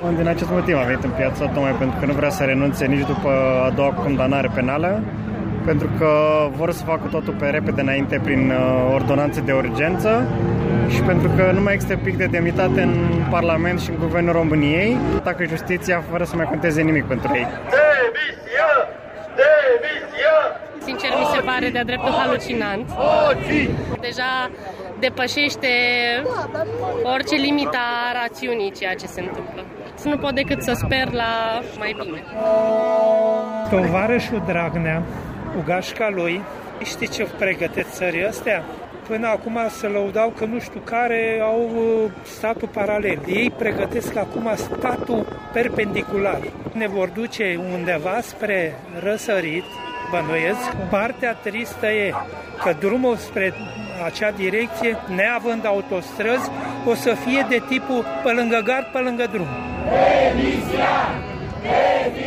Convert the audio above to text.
Din acest motiv am venit în piață, tocmai pentru că nu vrea să renunțe nici după a doua condamnare penală, pentru că vor să facă totul pe repede înainte prin ordonanțe de urgență și pentru că nu mai există pic de demnitate în Parlament și în Guvernul României, atacă justiția fără să mai conteze nimic pentru ei. Demisia! Demisia! Sincer, mi se pare de-a dreptul halucinant. Deja depășește orice limită a rațiunii ceea ce se întâmplă. Nu pot decât să sper la mai bine. Tovarășul Dragnea, cu gașca lui, știi ce pregătesc țării astea? Până acum se lăudau că nu știu care au statul paralel. Ei pregătesc acum statul perpendicular. Ne vor duce undeva spre răsărit, bănuiesc. Partea tristă e că drumul spre acea direcție, neavând autostrăzi, o să fie de tipul pe lângă gard, pe lângă drum. Demisia!